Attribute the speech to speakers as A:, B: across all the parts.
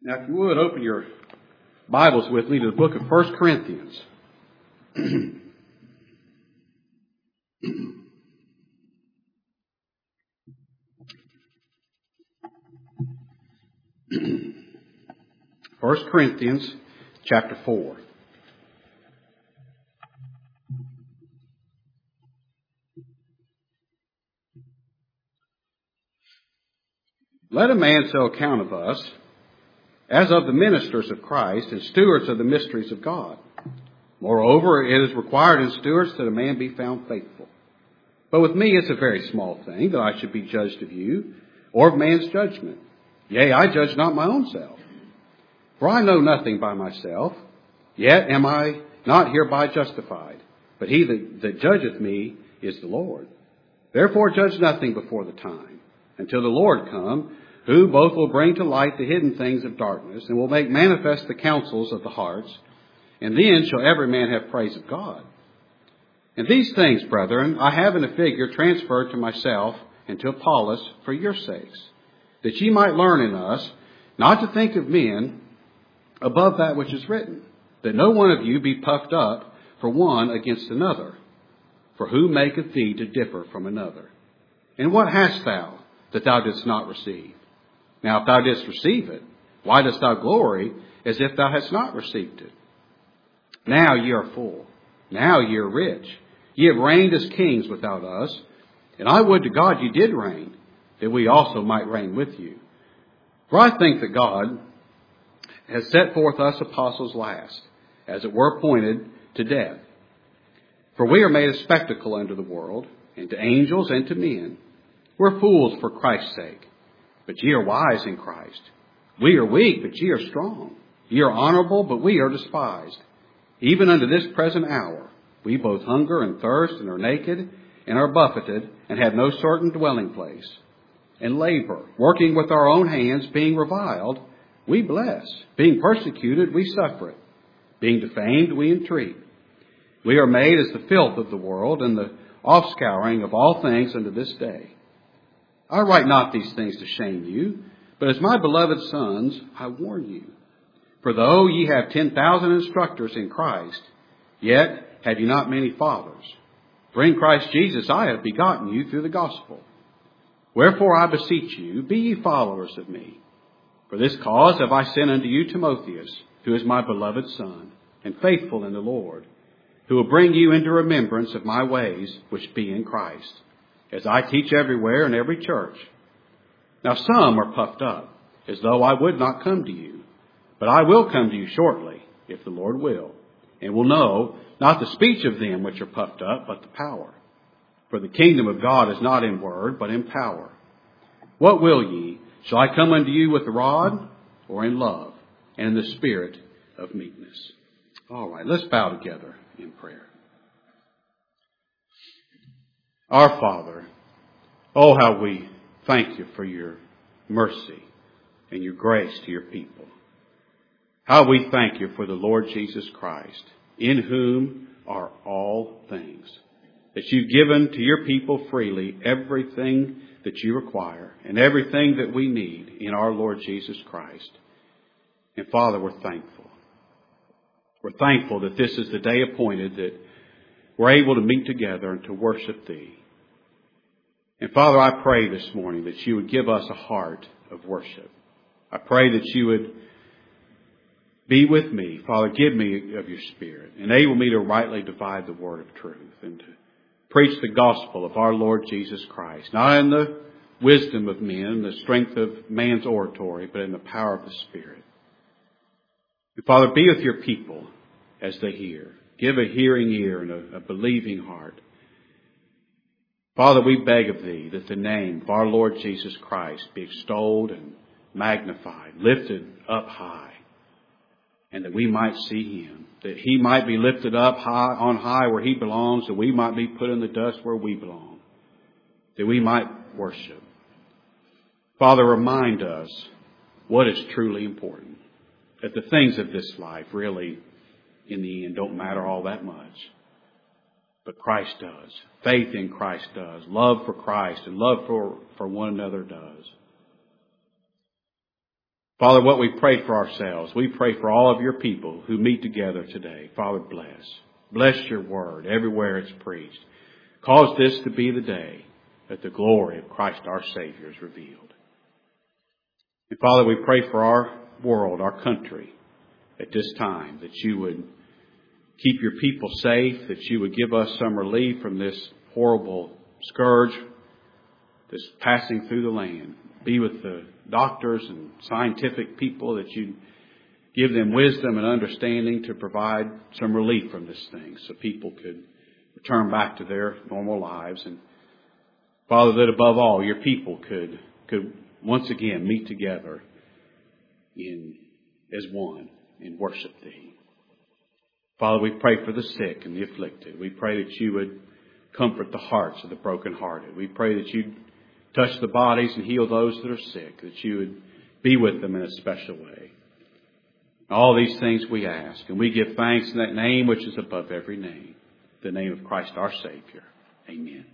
A: Now, if you would, open your Bibles with me to the book of 1 Corinthians. 1 Corinthians chapter 4. Let a man so account of us as of the ministers of Christ and stewards of the mysteries of God. Moreover, it is required in stewards that a man be found faithful. But with me it's a very small thing that I should be judged of you, or of man's judgment. Yea, I judge not my own self. For I know nothing by myself, yet am I not hereby justified. But he that judgeth me is the Lord. Therefore judge nothing before the time, until the Lord come, who both will bring to light the hidden things of darkness, and will make manifest the counsels of the hearts. And then shall every man have praise of God. And these things, brethren, I have in a figure transferred to myself and to Apollos for your sakes, that ye might learn in us not to think of men above that which is written, that no one of you be puffed up for one against another. For who maketh thee to differ from another? And what hast thou that thou didst not receive? Now if thou didst receive it, why dost thou glory as if thou hadst not received it? Now ye are full. Now ye are rich. Ye have reigned as kings without us. And I would to God ye did reign, that we also might reign with you. For I think that God has set forth us apostles last, as it were appointed to death. For we are made a spectacle unto the world, and to angels, and to men. We're fools for Christ's sake, but ye are wise in Christ. We are weak, but ye are strong. Ye are honorable, but we are despised. Even unto this present hour, we both hunger and thirst, and are naked, and are buffeted, and have no certain dwelling place. And labor, working with our own hands, being reviled, we bless. Being persecuted, we suffer it. Being defamed, we entreat. We are made as the filth of the world, and the offscouring of all things unto this day. I write not these things to shame you, but as my beloved sons, I warn you. For though ye have 10,000 instructors in Christ, yet have ye not many fathers. For in Christ Jesus I have begotten you through the gospel. Wherefore I beseech you, be ye followers of me. For this cause have I sent unto you Timotheus, who is my beloved son, and faithful in the Lord, who will bring you into remembrance of my ways which be in Christ, as I teach everywhere in every church. Now some are puffed up, as though I would not come to you. But I will come to you shortly, if the Lord will, and will know not the speech of them which are puffed up, but the power. For the kingdom of God is not in word, but in power. What will ye? Shall I come unto you with the rod, or in love, and in the spirit of meekness? All right, let's bow together in prayer. Our Father, oh, how we thank you for your mercy and your grace to your people. How we thank you for the Lord Jesus Christ, in whom are all things, that you've given to your people freely everything that you require and everything that we need in our Lord Jesus Christ. And Father, we're thankful. We're thankful that this is the day appointed that we're able to meet together and to worship thee. And Father, I pray this morning that you would give us a heart of worship. I pray that you would be with me. Father, give me of your Spirit. Enable me to rightly divide the word of truth and to preach the gospel of our Lord Jesus Christ, not in the wisdom of men, the strength of man's oratory, but in the power of the Spirit. And Father, be with your people as they hear. Give a hearing ear and a believing heart. Father, we beg of thee that the name of our Lord Jesus Christ be extolled and magnified, lifted up high, and that we might see him, that he might be lifted up high on high where he belongs, that we might be put in the dust where we belong, that we might worship. Father, remind us what is truly important, that the things of this life really, in the end, don't matter all that much. But Christ does. Faith in Christ does. Love for Christ and love for one another does. Father, what we pray for ourselves, we pray for all of your people who meet together today. Father, bless. Bless your word everywhere it's preached. Cause this to be the day that the glory of Christ our Savior is revealed. And Father, we pray for our world, our country at this time, that you would keep your people safe, that you would give us some relief from this horrible scourge that's passing through the land. Be with the doctors and scientific people, that you give them wisdom and understanding to provide some relief from this thing so people could return back to their normal lives. And Father, that above all, your people could once again meet together as one and worship Thee. Father, we pray for the sick and the afflicted. We pray that you would comfort the hearts of the brokenhearted. We pray that you'd touch the bodies and heal those that are sick, that you would be with them in a special way. All these things we ask, and we give thanks in that name which is above every name, the name of Christ our Savior. Amen.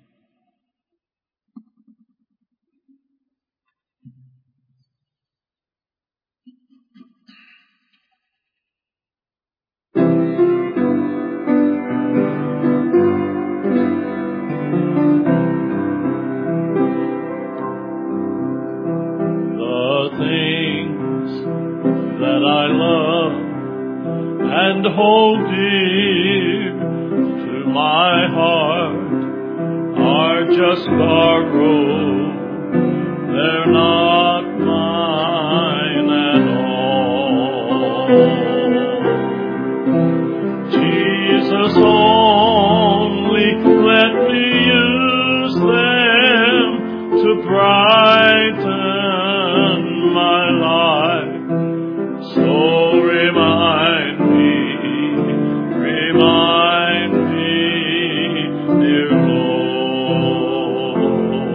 B: And hold dear to my heart are just borrowed, they're not mine at all. Jesus, only let me use them to brighten my life. So remind me, dear Lord.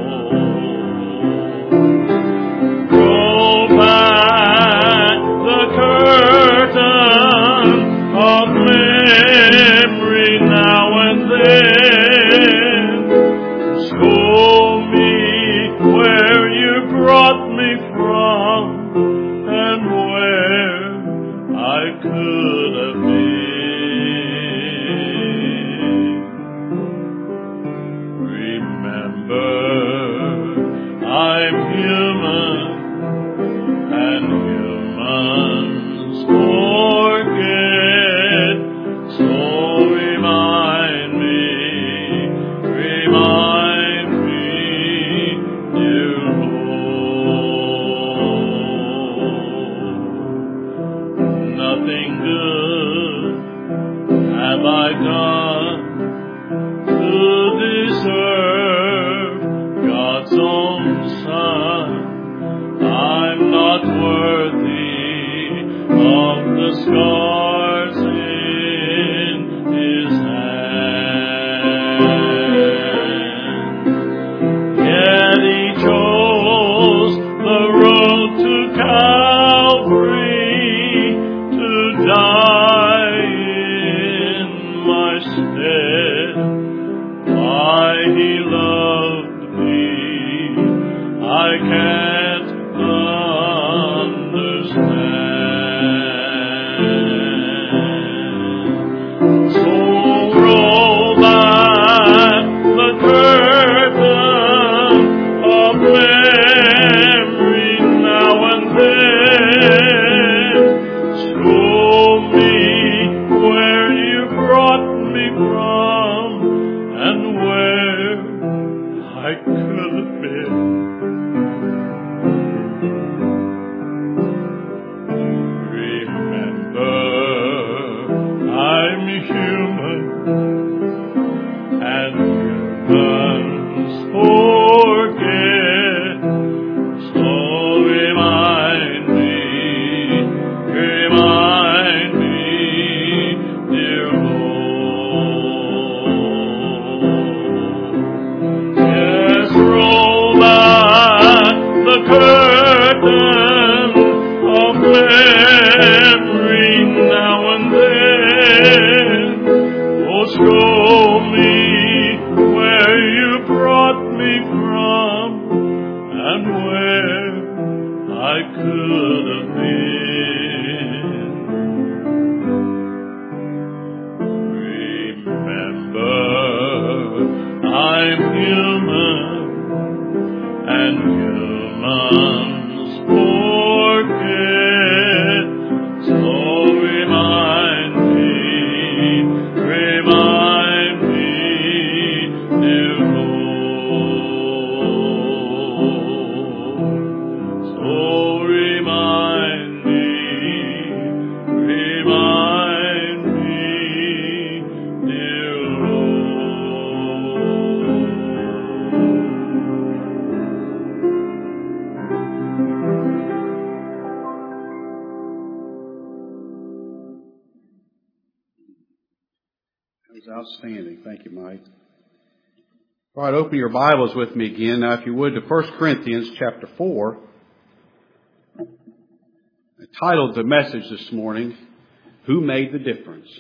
B: Roll back the curtain of memory now and then. Show me where you brought me from and where I could have been. Remember, I'm human, and humans forget. So remind me, dear Lord. Nothing good have I done to deserve God's own Son. I'm not worthy of the scars in His hand. Yet He chose the road to Calvary to die in my stead. Why He loved me, I can't understand. So roll back the curtain of memory now and then.
A: Outstanding. Thank you, Mike. All right, open your Bibles with me again. Now, if you would, to 1 Corinthians chapter 4. I titled the message this morning, Who Made the Difference?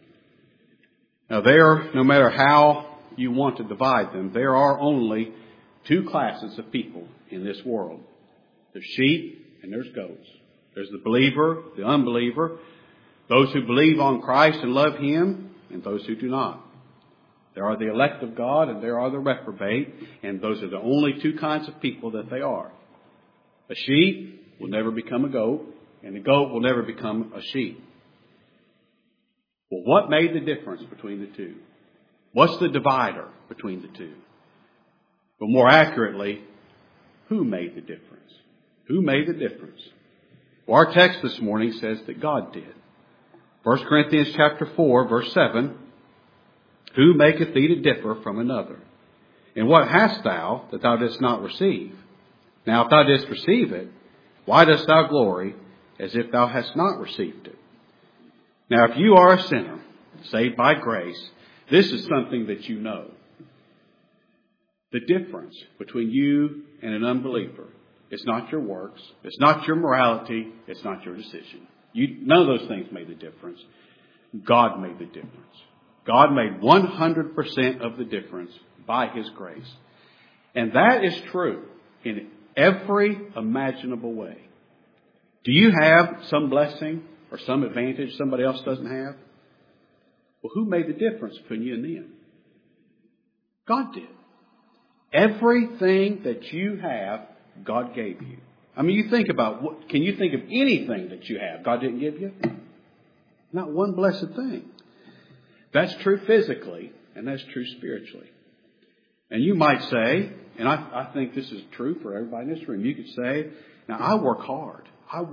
A: Now, no matter how you want to divide them, there are only two classes of people in this world. There's sheep and there's goats. There's the believer, the unbeliever, those who believe on Christ and love Him, and those who do not. There are the elect of God and there are the reprobate, and those are the only two kinds of people that they are. A sheep will never become a goat, and a goat will never become a sheep. Well, what made the difference between the two? What's the divider between the two? But more accurately, who made the difference? Who made the difference? Well, our text this morning says that God did. 1 Corinthians chapter 4, verse 7, Who maketh thee to differ from another? And what hast thou that thou didst not receive? Now if thou didst receive it, why dost thou glory as if thou hast not received it? Now if you are a sinner, saved by grace, this is something that you know. The difference between you and an unbeliever is not your works, it's not your morality, it's not your decision. None of those things made the difference. God made the difference. God made 100% of the difference by His grace. And that is true in every imaginable way. Do you have some blessing or some advantage somebody else doesn't have? Well, who made the difference between you and them? God did. Everything that you have, God gave you. I mean, you think about, can you think of anything that you have God didn't give you? Not one blessed thing. That's true physically, and that's true spiritually. And you might say, and I think this is true for everybody in this room, you could say, now I work hard.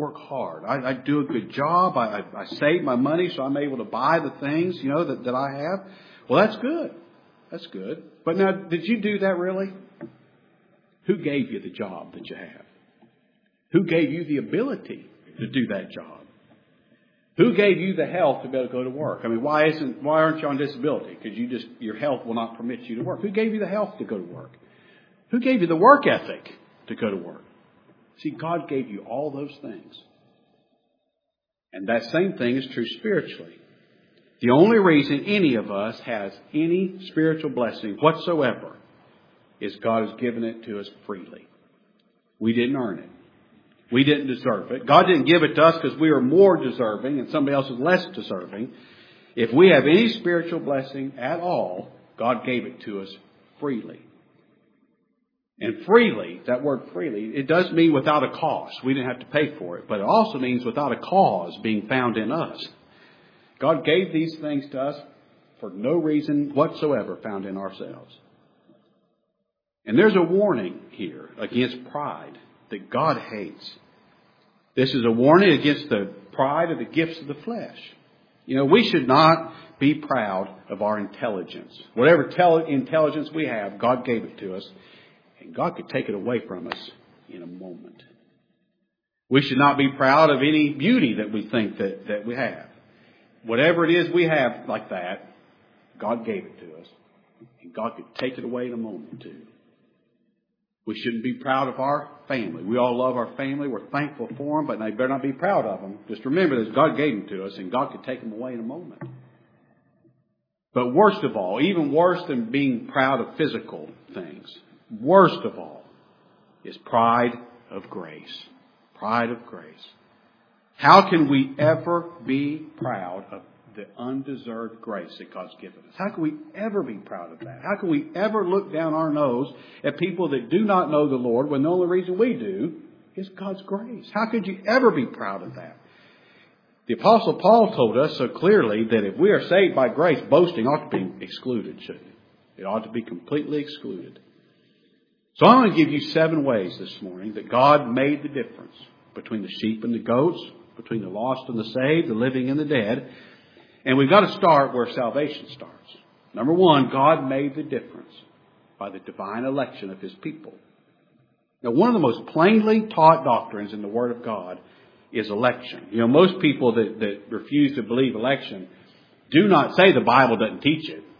A: I do a good job. I save my money so I'm able to buy the things, that I have. Well, that's good. That's good. But now, did you do that really? Who gave you the job that you have? Who gave you the ability to do that job? Who gave you the health to be able to go to work? I mean, why aren't you on disability? Because your health will not permit you to work. Who gave you the health to go to work? Who gave you the work ethic to go to work? See, God gave you all those things. And that same thing is true spiritually. The only reason any of us has any spiritual blessing whatsoever is God has given it to us freely. We didn't earn it. We didn't deserve it. God didn't give it to us because we were more deserving and somebody else is less deserving. If we have any spiritual blessing at all, God gave it to us freely. And freely, that word freely, it does mean without a cost. We didn't have to pay for it. But it also means without a cause being found in us. God gave these things to us for no reason whatsoever found in ourselves. And there's a warning here against pride that God hates. This is a warning against the pride of the gifts of the flesh. We should not be proud of our intelligence. Whatever intelligence we have, God gave it to us. And God could take it away from us in a moment. We should not be proud of any beauty that we think that we have. Whatever it is we have like that, God gave it to us. And God could take it away in a moment too. We shouldn't be proud of our family. We all love our family. We're thankful for them, but they better not be proud of them. Just remember that God gave them to us, and God could take them away in a moment. But worst of all, even worse than being proud of physical things, worst of all is pride of grace. Pride of grace. How can we ever be proud of the undeserved grace that God's given us? How can we ever be proud of that? How can we ever look down our nose at people that do not know the Lord when the only reason we do is God's grace? How could you ever be proud of that? The Apostle Paul told us so clearly that if we are saved by grace, boasting ought to be excluded, shouldn't it? It ought to be completely excluded. So I'm going to give you 7 ways this morning that God made the difference between the sheep and the goats, between the lost and the saved, the living and the dead. And we've got to start where salvation starts. Number 1, God made the difference by the divine election of His people. Now, one of the most plainly taught doctrines in the Word of God is election. Most people that refuse to believe election do not say the Bible doesn't teach it.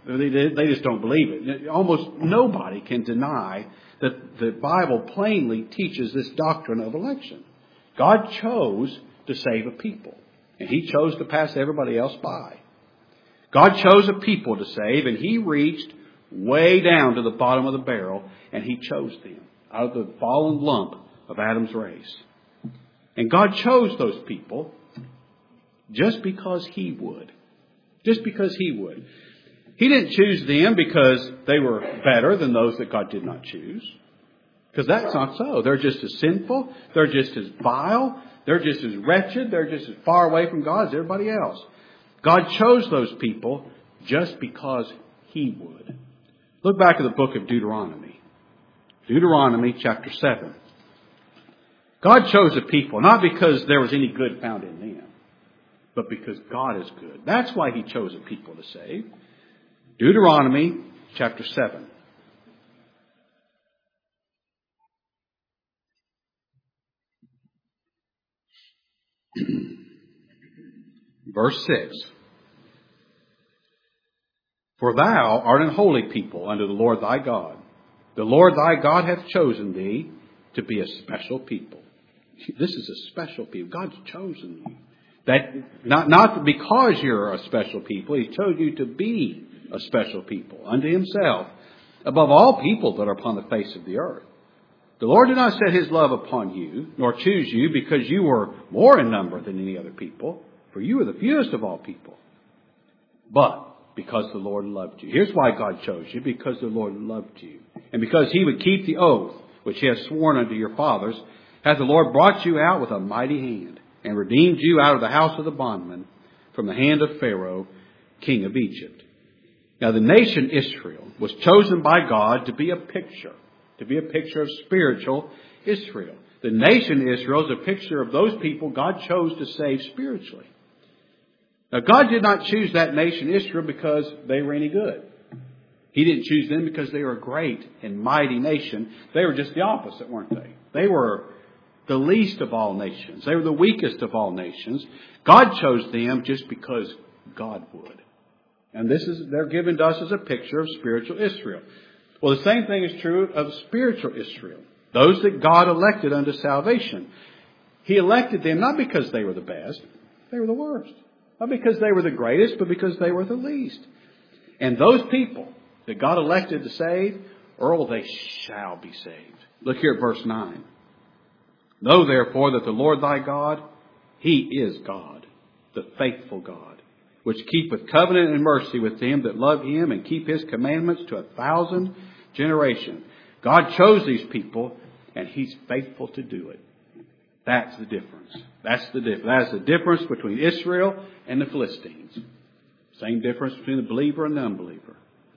A: They just don't believe it. Almost nobody can deny that the Bible plainly teaches this doctrine of election. God chose to save a people, and He chose to pass everybody else by. God chose a people to save, and He reached way down to the bottom of the barrel, and He chose them out of the fallen lump of Adam's race. And God chose those people just because He would. Just because He would. He didn't choose them because they were better than those that God did not choose. Because that's not so. They're just as sinful. They're just as vile. They're just as wretched. They're just as far away from God as everybody else. God chose those people just because He would. Look back at the book of Deuteronomy. Deuteronomy chapter 7. God chose a people not because there was any good found in them, but because God is good. That's why He chose a people to save. Deuteronomy chapter 7. Verse 6. For thou art an holy people unto the Lord thy God. The Lord thy God hath chosen thee to be a special people. This is a special people. God's chosen you. That not because you're a special people. He chose you to be a special people unto Himself above all people that are upon the face of the earth. The Lord did not set His love upon you, nor choose you because you were more in number than any other people, for you were the fewest of all people. But because the Lord loved you. Here's why God chose you, because the Lord loved you. And because He would keep the oath which He has sworn unto your fathers, hath the Lord brought you out with a mighty hand, and redeemed you out of the house of the bondman, from the hand of Pharaoh, king of Egypt. Now the nation Israel was chosen by God to be a picture of spiritual Israel. The nation Israel is a picture of those people God chose to save spiritually. Now God did not choose that nation Israel because they were any good. He didn't choose them because they were a great and mighty nation. They were just the opposite, weren't they? They were the least of all nations. They were the weakest of all nations. God chose them just because God would. And they're given to us as a picture of spiritual Israel. Well, the same thing is true of spiritual Israel. Those that God elected unto salvation. He elected them not because they were the best. They were the worst. Not because they were the greatest, but because they were the least. And those people that God elected to save, they shall be saved. Look here at verse 9. Know therefore that the Lord thy God, He is God, the faithful God, which keepeth covenant and mercy with them that love Him and keep His commandments to 1,000 generations. God chose these people, and He's faithful to do it. That's the difference. That's the difference between Israel and the Philistines. Same difference between the believer and the unbeliever.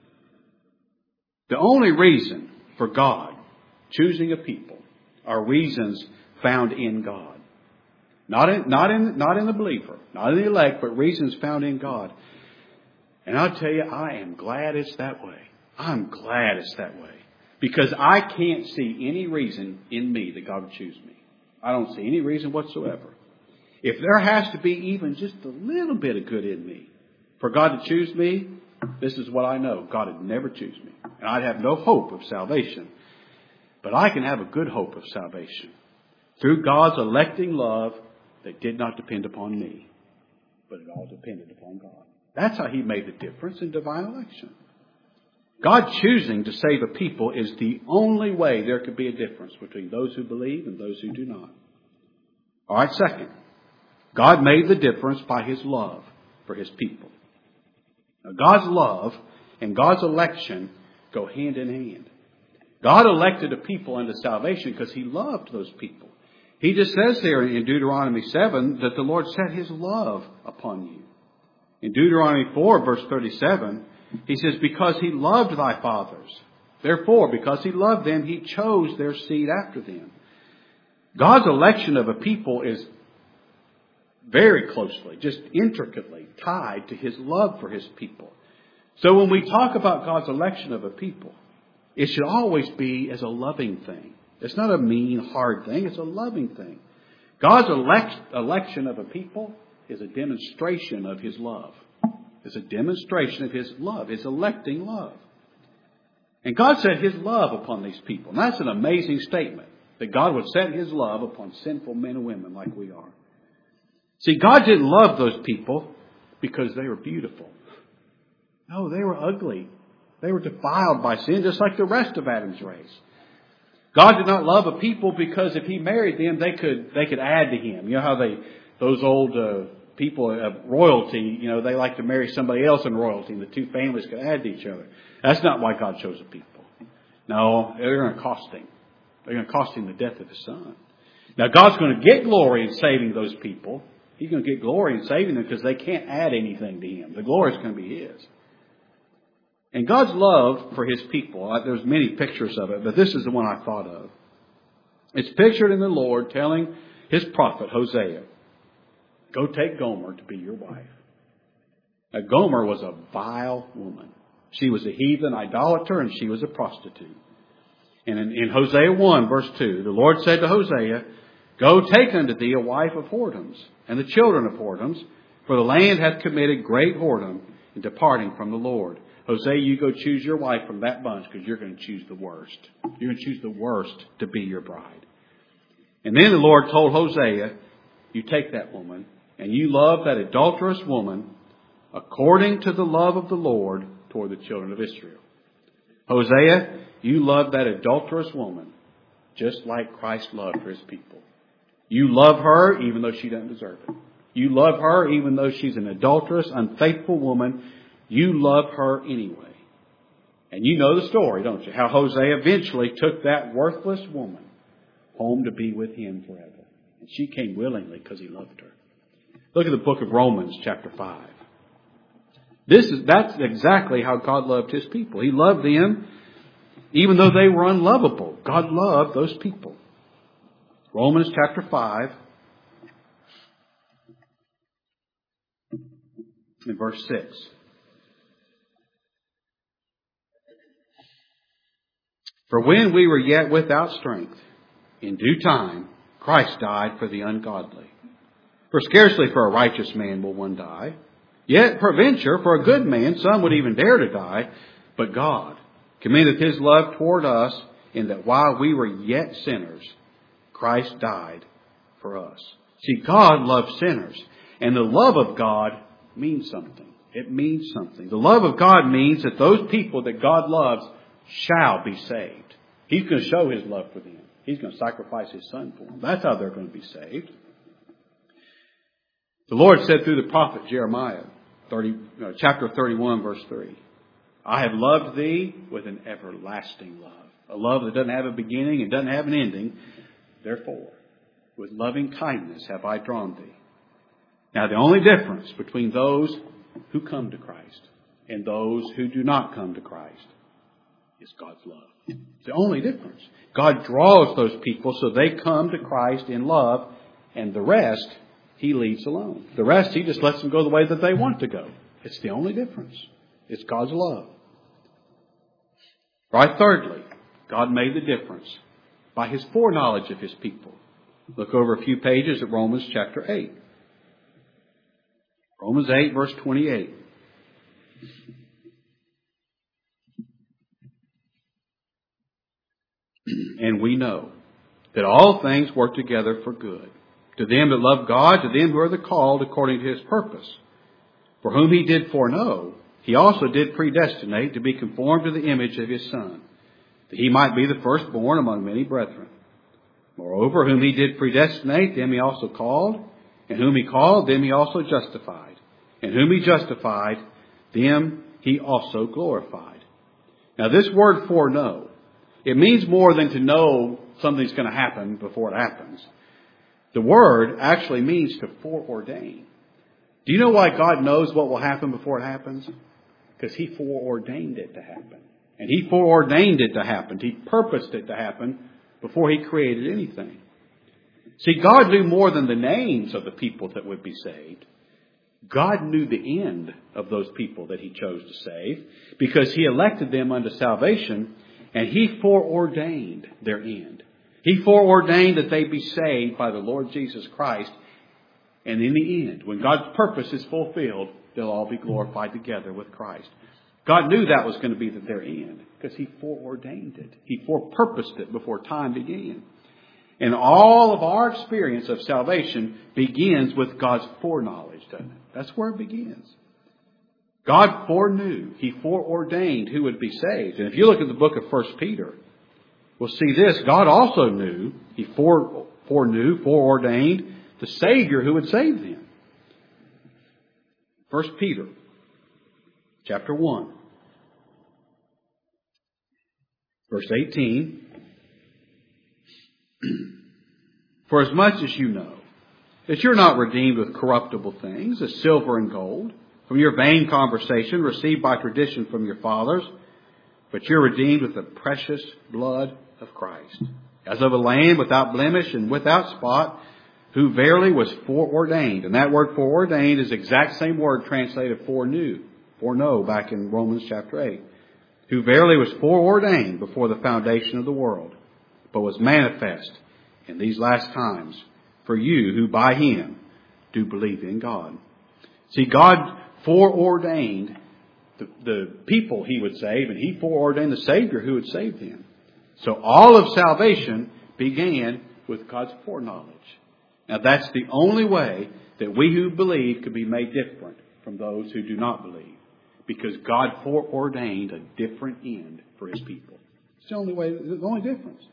A: The only reason for God choosing a people are reasons found in God. Not in the believer, not in the elect, but reasons found in God. And I'll tell you, I am glad it's that way. I'm glad it's that way. Because I can't see any reason in me that God would choose me. I don't see any reason whatsoever. If there has to be even just a little bit of good in me for God to choose me, this is what I know. God would never choose me. And I'd have no hope of salvation. But I can have a good hope of salvation through God's electing love that did not depend upon me, but it all depended upon God. That's how He made the difference in divine election. God choosing to save a people is the only way there could be a difference between those who believe and those who do not. All right, second, God made the difference by His love for His people. Now, God's love and God's election go hand in hand. God elected a people unto salvation because He loved those people. He just says there in Deuteronomy 7 that the Lord set His love upon you. In Deuteronomy 4, verse 37, He says, because He loved thy fathers. Therefore, because He loved them, He chose their seed after them. God's election of a people is very closely, just intricately tied to His love for His people. So when we talk about God's election of a people, it should always be as a loving thing. It's not a mean, hard thing. It's a loving thing. God's election of a people is a demonstration of His love. It's a demonstration of His love, His electing love. And God set His love upon these people. And that's an amazing statement, that God would set His love upon sinful men and women like we are. See, God didn't love those people because they were beautiful. No, they were ugly. They were defiled by sin, just like the rest of Adam's race. God did not love a people because if He married them, they could add to Him. You know how those old people of royalty, they like to marry somebody else in royalty, and the two families could add to each other. That's not why God chose a people. No, they're going to cost Him. They're going to cost Him the death of His Son. Now, God's going to get glory in saving those people. He's going to get glory in saving them because they can't add anything to Him. The glory is going to be His. And God's love for His people, there's many pictures of it, but this is the one I thought of. It's pictured in the Lord telling His prophet Hosea, go take Gomer to be your wife. Now, Gomer was a vile woman. She was a heathen idolater and she was a prostitute. And in Hosea 1 verse 2, the Lord said to Hosea, go take unto thee a wife of whoredoms and the children of whoredoms, for the land hath committed great whoredom in departing from the Lord. Hosea, you go choose your wife from that bunch because you're going to choose the worst. You're going to choose the worst to be your bride. And then the Lord told Hosea, you take that woman and you love that adulterous woman according to the love of the Lord toward the children of Israel. Hosea, you love that adulterous woman just like Christ loved His people. You love her even though she doesn't deserve it. You love her even though she's an adulterous, unfaithful woman. You love her anyway. And you know the story, don't you? How Hosea eventually took that worthless woman home to be with him forever. And she came willingly because he loved her. Look at the book of Romans chapter 5. That's exactly how God loved His people. He loved them even though they were unlovable. God loved those people. Romans chapter 5 and verse 6. For when we were yet without strength, in due time, Christ died for the ungodly. For scarcely for a righteous man will one die. Yet peradventure for a good man some would even dare to die. But God commendeth His love toward us, in that while we were yet sinners, Christ died for us. See, God loves sinners. And the love of God means something. It means something. The love of God means that those people that God loves shall be saved. He's going to show His love for them. He's going to sacrifice His Son for them. That's how they're going to be saved. The Lord said through the prophet Jeremiah, chapter 31, verse 3, I have loved thee with an everlasting love. A love that doesn't have a beginning and doesn't have an ending. Therefore, with loving kindness have I drawn thee. Now, the only difference between those who come to Christ and those who do not come to Christ is God's love. It's the only difference. God draws those people so they come to Christ in love, and the rest He leaves alone. The rest He just lets them go the way that they want to go. It's the only difference. It's God's love. Right, thirdly, God made the difference by His foreknowledge of His people. Look over a few pages at Romans chapter 8. Romans 8, verse 28. And we know that all things work together for good, to them that love God, to them who are the called according to His purpose. For whom He did foreknow, He also did predestinate to be conformed to the image of His Son, that He might be the firstborn among many brethren. Moreover, whom He did predestinate, them He also called, and whom He called, them He also justified, and whom He justified, them He also glorified. Now this word foreknow, it means more than to know something's going to happen before it happens. The word actually means to foreordain. Do you know why God knows what will happen before it happens? Because He foreordained it to happen. And He foreordained it to happen. He purposed it to happen before He created anything. See, God knew more than the names of the people that would be saved. God knew the end of those people that He chose to save, because He elected them unto salvation, and He foreordained their end. He foreordained that they be saved by the Lord Jesus Christ And in the end, when God's purpose is fulfilled, they'll all be glorified together with Christ. God knew that was going to be their end because He foreordained it. He forepurposed it before time began. And all of our experience of salvation begins with God's foreknowledge, doesn't it? That's where it begins. God foreknew. He foreordained who would be saved. And if you look at the book of 1 Peter, we'll see this. God also knew. He foreknew, foreordained the Savior who would save them. 1 Peter chapter 1, verse 18. For as much as you know that you're not redeemed with corruptible things, as silver and gold, from your vain conversation received by tradition from your fathers, but you're redeemed with the precious blood of Christ, as of a lamb without blemish and without spot, who verily was foreordained. And that word foreordained is the exact same word translated foreknow back in Romans chapter 8. Who verily was foreordained before the foundation of the world, but was manifest in these last times for you who by Him do believe in God. See, God foreordained the people He would save, and He foreordained the Savior who would save them. So all of salvation began with God's foreknowledge. Now that's the only way that we who believe could be made different from those who do not believe. Because God foreordained a different end for His people. It's the only way, the only difference.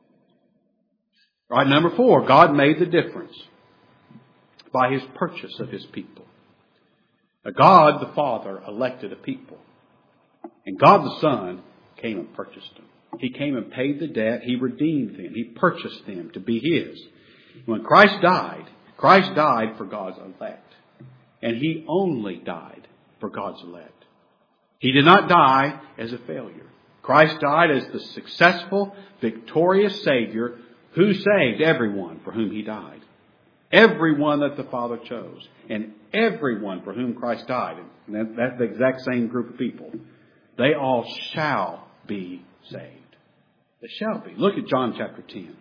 A: All right, number 4, God made the difference by His purchase of His people. Now, God the Father elected a people. And God the Son came and purchased them. He came and paid the debt. He redeemed them. He purchased them to be His. When Christ died for God's elect. And He only died for God's elect. He did not die as a failure. Christ died as the successful, victorious Savior who saved everyone for whom He died. Everyone that the Father chose. And everyone for whom Christ died. And that's the exact same group of people. They all shall be saved. They shall be. Look at John chapter 10.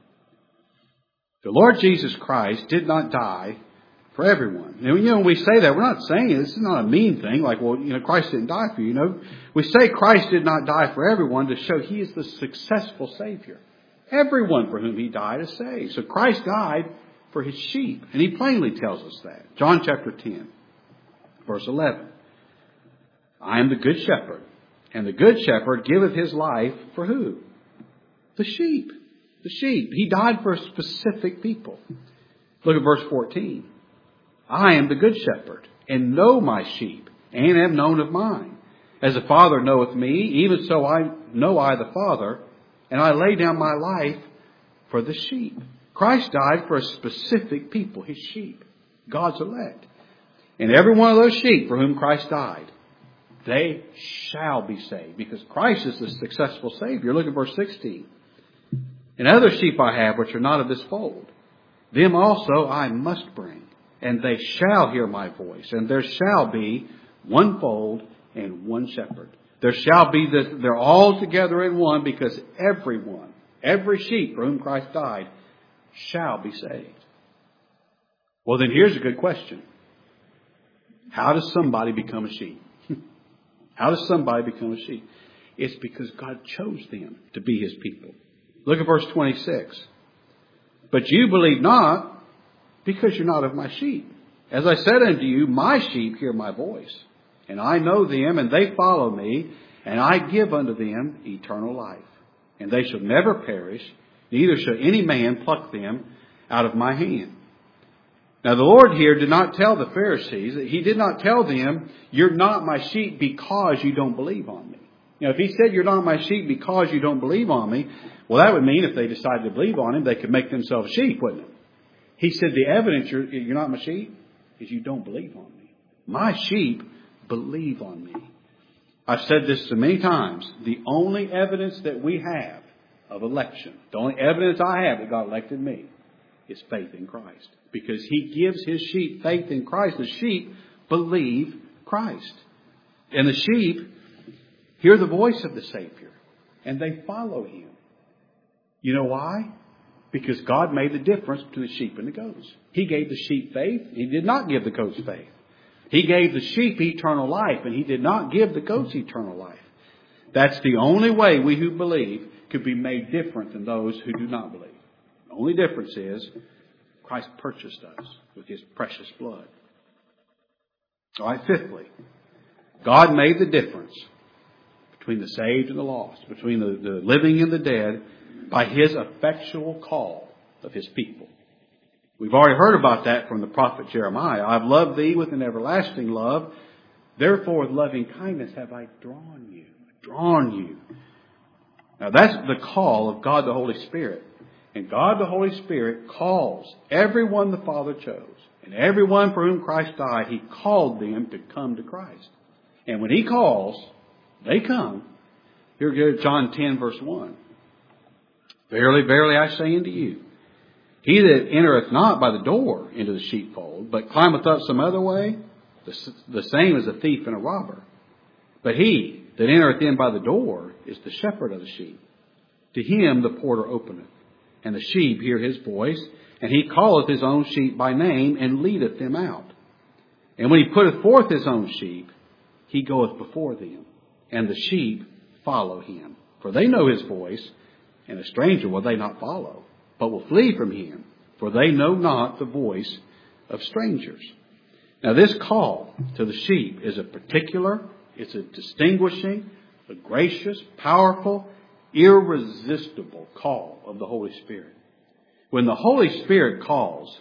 A: The Lord Jesus Christ did not die for everyone. Now, when we say that, we're not saying this is not a mean thing, like, well, Christ didn't die for you. We say Christ did not die for everyone to show He is the successful Savior. Everyone for whom He died is saved. So Christ died for His sheep. And He plainly tells us that. John chapter 10, verse 11. I am the good shepherd, and the good shepherd giveth his life for who? The sheep. The sheep. He died for specific people. Look at verse 14. I am the good shepherd, and know my sheep, and am known of mine. As the Father knoweth me, even so I know the Father, and I lay down my life for the sheep. Christ died for a specific people, His sheep, God's elect. And every one of those sheep for whom Christ died, they shall be saved, because Christ is the successful Savior. Look at verse 16. And other sheep I have which are not of this fold, them also I must bring, and they shall hear my voice, and there shall be one fold and one shepherd. There shall be this, they're all together in one, because everyone, every sheep for whom Christ died, shall be saved. Well, then here's a good question. How does somebody become a sheep? How does somebody become a sheep? It's because God chose them to be His people. Look at verse 26. But you believe not, because you're not of my sheep. As I said unto you, my sheep hear my voice, and I know them, and they follow me, and I give unto them eternal life. And they shall never perish, neither shall any man pluck them out of my hand. Now the Lord here did not tell the Pharisees, He did not tell them, you're not my sheep because you don't believe on me. If He said you're not my sheep because you don't believe on me, well, that would mean if they decided to believe on Him, they could make themselves sheep, wouldn't it? He said the evidence you're not my sheep is you don't believe on me. My sheep believe on me. I've said this so many times. The only evidence that we have of election, the only evidence I have that God elected me, is faith in Christ. Because He gives His sheep faith in Christ. The sheep believe Christ. And the sheep hear the voice of the Savior. And they follow Him. You know why? Because God made the difference between the sheep and the goats. He gave the sheep faith. He did not give the goats faith. He gave the sheep eternal life, and He did not give the goats eternal life. That's the only way we who believe could be made different than those who do not believe. The only difference is Christ purchased us with His precious blood. All right, fifthly, God made the difference between the saved and the lost, between the living and the dead, by His effectual call of His people. We've already heard about that from the prophet Jeremiah. I've loved thee with an everlasting love. Therefore with loving kindness have I drawn you. Drawn you. Now that's the call of God the Holy Spirit. And God the Holy Spirit calls everyone the Father chose. And everyone for whom Christ died, He called them to come to Christ. And when He calls, they come. Here we go, John 10 verse 1. Verily, verily, I say unto you, he that entereth not by the door into the sheepfold, but climbeth up some other way, the same is a thief and a robber. But he that entereth in by the door is the shepherd of the sheep. To him the porter openeth, and the sheep hear his voice, and he calleth his own sheep by name, and leadeth them out. And when he putteth forth his own sheep, he goeth before them, and the sheep follow him. For they know his voice, and a stranger will they not follow, but will flee from him, for they know not the voice of strangers. Now this call to the sheep is a particular, it's a distinguishing, a gracious, powerful, irresistible call of the Holy Spirit. When the Holy Spirit calls,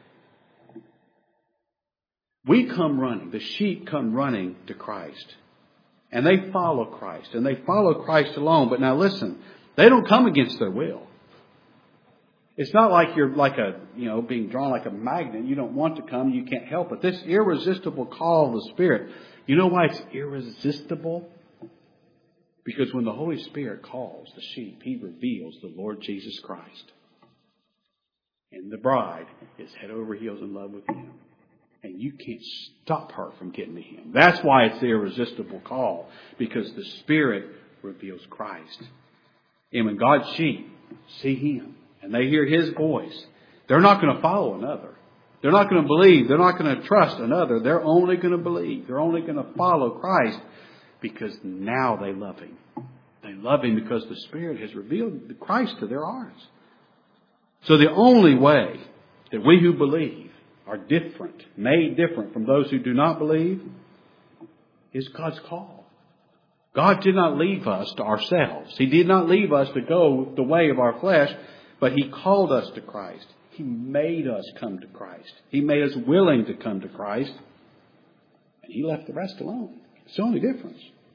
A: we come running, the sheep come running to Christ. And they follow Christ, and they follow Christ alone. But now listen, they don't come against their will. It's not like you're being drawn like a magnet. You don't want to come. You can't help it. This irresistible call of the Spirit. You know why it's irresistible? Because when the Holy Spirit calls the sheep, He reveals the Lord Jesus Christ. And the bride is head over heels in love with Him. And you can't stop her from getting to Him. That's why it's the irresistible call. Because the Spirit reveals Christ. And when God's sheep see Him, and they hear His voice, they're not going to follow another. They're not going to believe. They're not going to trust another. They're only going to believe. They're only going to follow Christ because now they love Him. They love Him because the Spirit has revealed Christ to their hearts. So the only way that we who believe are different, made different from those who do not believe, is God's call. God did not leave us to ourselves. He did not leave us to go the way of our flesh. But He called us to Christ. He made us come to Christ. He made us willing to come to Christ. And He left the rest alone. It's the only difference.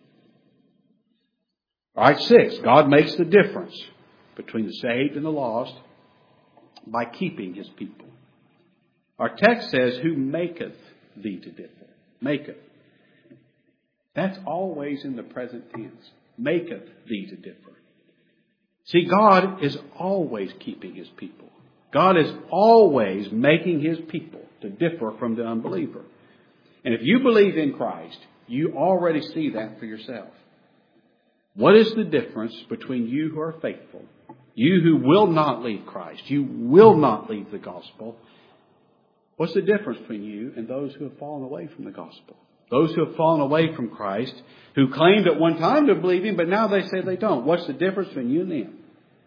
A: All right, 6. God makes the difference between the saved and the lost by keeping His people. Our text says, who maketh thee to differ? Maketh. That's always in the present tense. Maketh thee to differ. See, God is always keeping His people. God is always making His people to differ from the unbeliever. And if you believe in Christ, you already see that for yourself. What is the difference between you who are faithful, you who will not leave Christ, you will not leave the gospel? What's the difference between you and those who have fallen away from the gospel? Those who have fallen away from Christ, who claimed at one time to believe Him, but now they say they don't. What's the difference between you and them?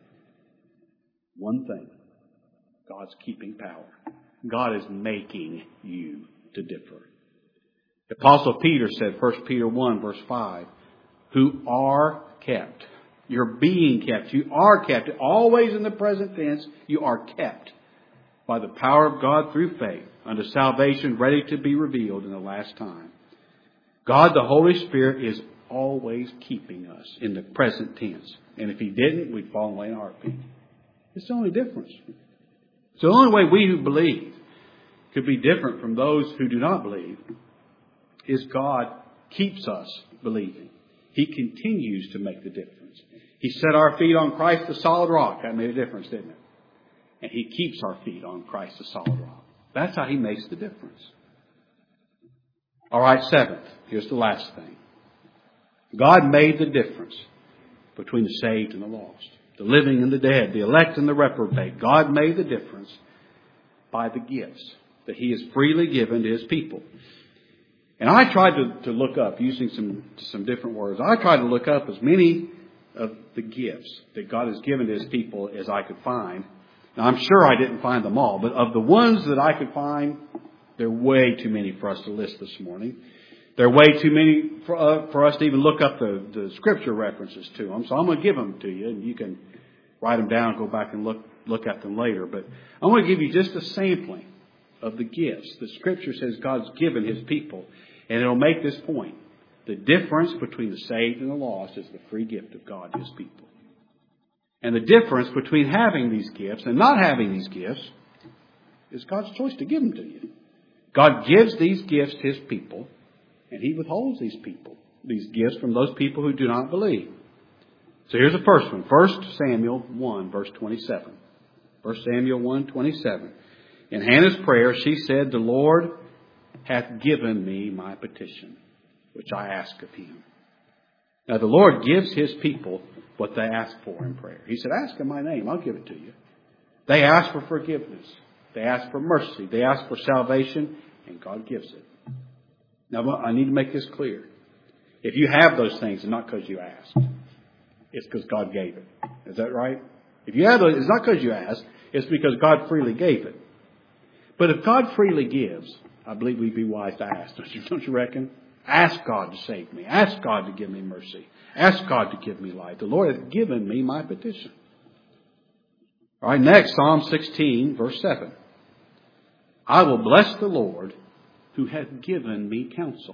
A: One thing. God's keeping power. God is making you to differ. The Apostle Peter said, 1 Peter 1 verse 5, who are kept. You're being kept. You are kept. Always in the present tense, you are kept by the power of God through faith unto salvation ready to be revealed in the last time. God, the Holy Spirit, is always keeping us in the present tense. And if He didn't, we'd fall away in a heartbeat. It's the only difference. So the only way we who believe could be different from those who do not believe is God keeps us believing. He continues to make the difference. He set our feet on Christ the solid rock. That made a difference, didn't it? And He keeps our feet on Christ the solid rock. That's how He makes the difference. All right, 7th. Here's the last thing. God made the difference between the saved and the lost. the living and the dead, the elect and the reprobate. God made the difference by the gifts that He has freely given to His people. And I tried to look up, using some different words, I tried to look up as many of the gifts that God has given to His people as I could find. Now, I'm sure I didn't find them all, but of the ones that I could find, there are way too many for us to list this morning. There are way too many for us to even look up the scripture references to them. So I'm going to give them to you, and you can write them down and go back and look at them later. But I want to give you just a sampling of the gifts that Scripture says God's given His people. And it'll make this point. The difference between the saved and the lost is the free gift of God to His people. And the difference between having these gifts and not having these gifts is God's choice to give them to you. God gives these gifts to His people, and He withholds these gifts from those people who do not believe. So here's the first one. 1 Samuel 1, verse 27. 1 Samuel 1, 27. In Hannah's prayer, she said, "The Lord hath given me my petition, which I ask of Him." Now the Lord gives His people what they ask for in prayer. He said, "Ask in my name, I'll give it to you." They ask for forgiveness. They ask for mercy. They ask for salvation, and God gives it. Now I need to make this clear. If you have those things, it's not because you asked. It's because God gave it. Is that right? If you have those, it's not because you asked. It's because God freely gave it. But if God freely gives, I believe we'd be wise to ask. Don't you reckon? Ask God to save me. Ask God to give me mercy. Ask God to give me life. The Lord hath given me my petition. All right, next, Psalm 16, verse 7. I will bless the Lord who hath given me counsel.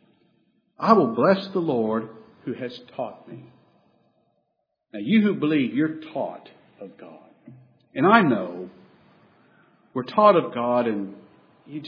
A: I will bless the Lord who has taught me. Now, you who believe, you're taught of God. And I know we're taught of God, and you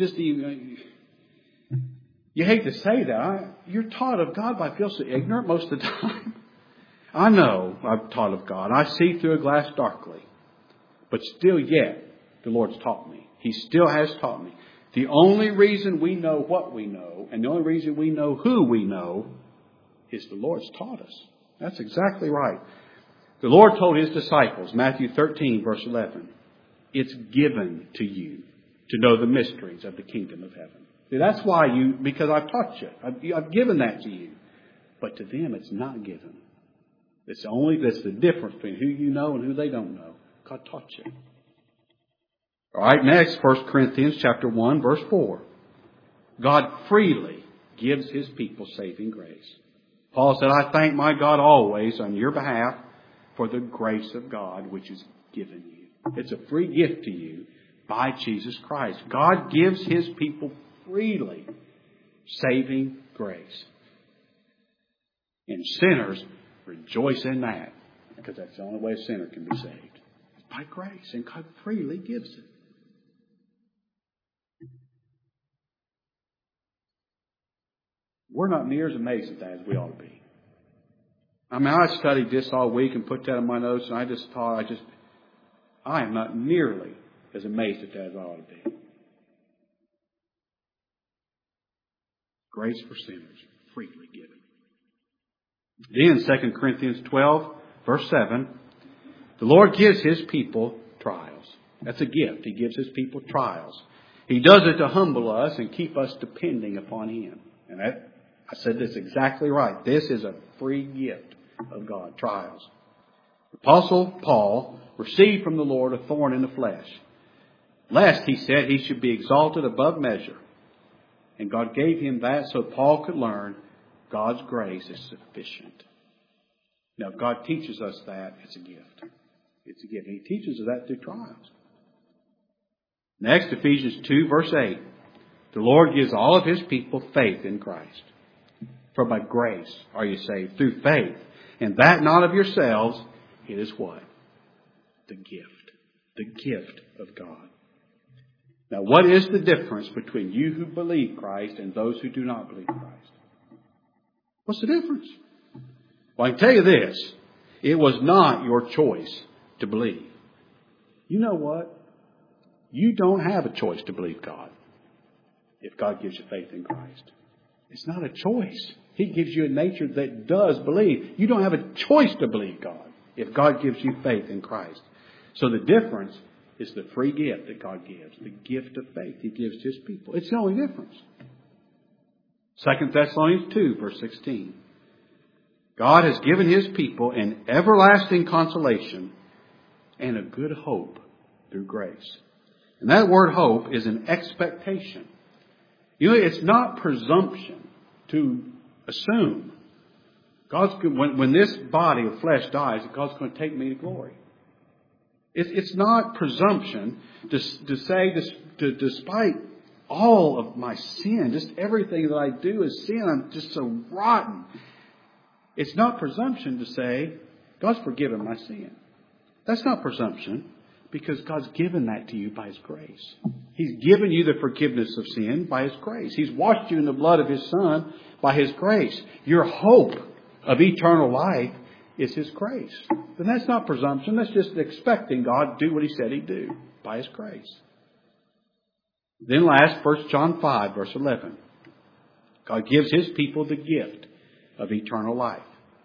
A: hate to say that. You're taught of God, but I feel so ignorant most of the time. I know I'm taught of God. I see through a glass darkly. But still yet, the Lord's taught me. He still has taught me. The only reason we know what we know, and the only reason we know who we know, is the Lord's taught us. That's exactly right. The Lord told His disciples, Matthew 13, verse 11, it's given to you to know the mysteries of the kingdom of heaven. See, that's why because I've taught you. I've given that to you. But to them, it's not given. That's the difference between who you know and who they don't know. God taught you. All right, next, 1 Corinthians chapter 1, verse 4. God freely gives His people saving grace. Paul said, I thank my God always on your behalf for the grace of God which is given you. It's a free gift to you by Jesus Christ. God gives His people freely saving grace. And sinners rejoice in that, because that's the only way a sinner can be saved. It's by grace, and God freely gives it. We're not near as amazed at that as we ought to be. I mean, I studied this all week and put that in my notes, and I just thought, I am not nearly as amazed at that as I ought to be. Grace for sinners, freely given. Then, 2 Corinthians 12, verse 7, the Lord gives His people trials. That's a gift. He gives His people trials. He does it to humble us and keep us depending upon Him. And I said this exactly right. This is a free gift of God, trials. The Apostle Paul received from the Lord a thorn in the flesh, lest, he said, he should be exalted above measure. And God gave him that so Paul could learn God's grace is sufficient. Now, if God teaches us that, it's a gift. It's a gift. He teaches us that through trials. Next, Ephesians 2, verse 8. The Lord gives all of His people faith in Christ. For by grace are you saved through faith. And that not of yourselves, it is what? The gift. The gift of God. Now, what is the difference between you who believe Christ and those who do not believe Christ? What's the difference? Well, I can tell you this. It was not your choice to believe. You know what? You don't have a choice to believe God if God gives you faith in Christ. It's not a choice. He gives you a nature that does believe. You don't have a choice to believe God. if God gives you faith in Christ. So the difference is the free gift that God gives, the gift of faith He gives to His people. It's the only difference. 2 Thessalonians 2, verse 16. God has given His people an everlasting consolation and a good hope through grace. And that word hope is an expectation. You know, it's not presumption to assume when this body of flesh dies, that God's going to take me to glory. It's not presumption to say, despite all of my sin, just everything that I do is sin, I'm just so rotten. It's not presumption to say, God's forgiven my sin. That's not presumption, because God's given that to you by His grace. He's given you the forgiveness of sin by His grace. He's washed you in the blood of His Son by His grace. Your hope of eternal life is His grace. Then that's not presumption. That's just expecting God to do what He said He'd do by His grace. Then last, 1 John 5, verse 11. God gives His people the gift of eternal life.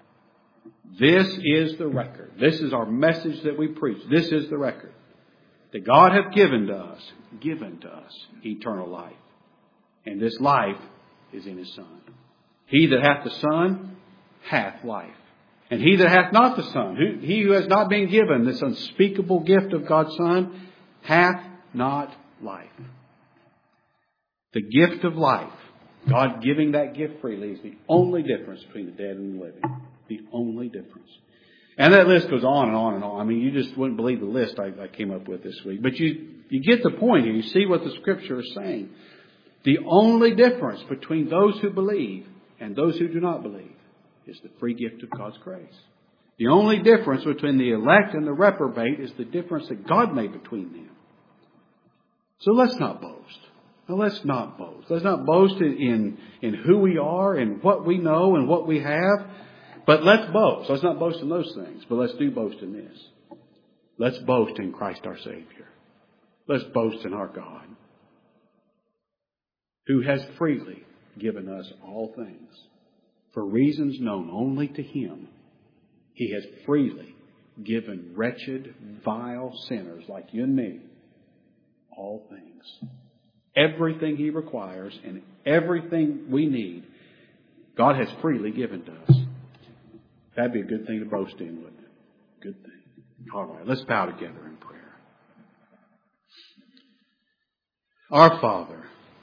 A: This is the record. This is our message that we preach. This is the record. That God hath given to us eternal life. And this life is in His Son. He that hath the Son hath life. And he that hath not the Son, he who has not been given this unspeakable gift of God's Son, hath not life. The gift of life, God giving that gift freely, is the only difference between the dead and the living. The only difference. And that list goes on and on and on. I mean, you just wouldn't believe the list I came up with this week. But you get the point here. You see what the Scripture is saying. The only difference between those who believe and those who do not believe is the free gift of God's grace. The only difference between the elect and the reprobate is the difference that God made between them. So let's not boast. Now, let's not boast. Let's not boast in who we are and what we know and what we have. But let's boast. Let's not boast in those things, but let's do boast in this. Let's boast in Christ our Savior. Let's boast in our God, who has freely given us all things. For reasons known only to Him, He has freely given wretched, vile sinners like you and me all things. Everything He requires and everything we need, God has freely given to us. That'd be a good thing to boast in, wouldn't it? Good thing. All right, let's bow together in prayer. Our Father,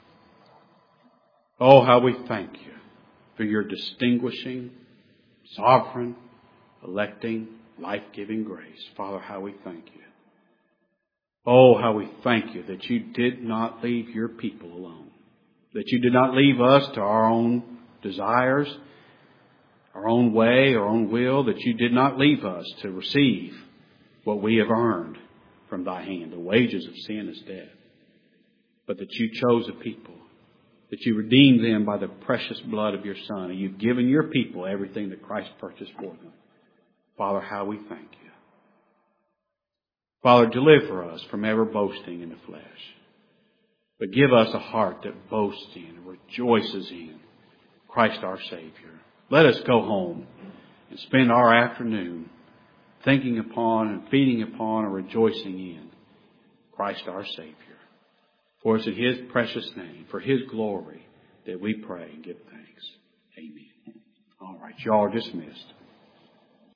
A: oh, how we thank You for Your distinguishing, sovereign, electing, life-giving grace. Father, how we thank You. Oh, how we thank You that You did not leave Your people alone. That You did not leave us to our own desires, our own way, our own will. That You did not leave us to receive what we have earned from Thy hand. The wages of sin is death. But that You chose a people. That You redeemed them by the precious blood of Your Son. And You've given Your people everything that Christ purchased for them. Father, how we thank You. Father, deliver us from ever boasting in the flesh. But give us a heart that boasts in and rejoices in Christ our Savior. Let us go home and spend our afternoon thinking upon and feeding upon and rejoicing in Christ our Savior. For it's in His precious name, for His glory, that we pray and give thanks. Amen. All right, you all are dismissed.